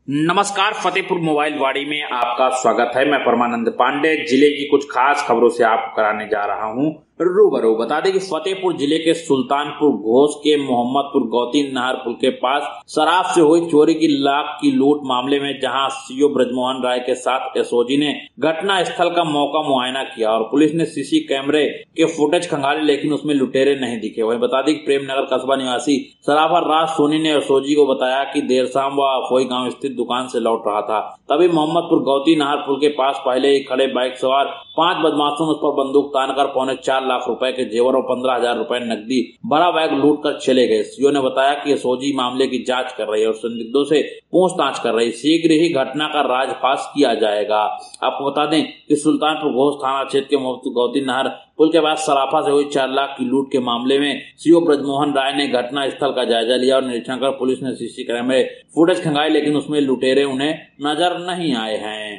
नमस्कार, फतेहपुर मोबाइल वाड़ी में आपका स्वागत है। मैं परमानंद पांडे जिले की कुछ खास खबरों से आपको कराने जा रहा हूं रूबरू। बता दें कि फतेहपुर जिले के सुल्तानपुर घोष के मोहम्मदपुर गौती नहर पुल के पास शराब से हुई चोरी की लाख की लूट मामले में जहां सीओ ब्रजमोहन राय के साथ एसओजी ने घटना स्थल का मौका मुआयना किया और पुलिस ने सीसी कैमरे के फुटेज खंगाले, लेकिन उसमें लुटेरे नहीं दिखे। वहीं बता दें कि प्रेमनगर कस्बा निवासी सराफा राज सोनी ने एसओजी को बताया कि देर शाम वह अफोई गांव स्थित दुकान से लौट रहा था। तभी मोहम्मदपुर गौती नहर पुल के पास पहले ही खड़े बाइक सवार 5 बदमाशों ने उस पर बंदूक तानकर पौने 4 लाख रुपए के जेवर और 15,000 रुपए नकदी भरा बैग लूट कर चले गए। सीओ ने बताया कि एसओजी मामले की जांच कर रही है और संदिग्धों से पूछताछ कर रही। शीघ्र ही घटना का राजफाश किया जाएगा। आपको बता दें कि सुल्तानपुर घोष थाना क्षेत्र के मोहम्मदपुर गौती नहर पुल के बाद सराफा से हुई 4 लाख की लूट के मामले में सीओ ब्रजमोहन राय ने घटना स्थल का जायजा लिया और निरीक्षण कर पुलिस ने सीसी कैमरे फुटेज खंगाए, लेकिन उसमें लुटेरे उन्हें नजर नहीं आए हैं।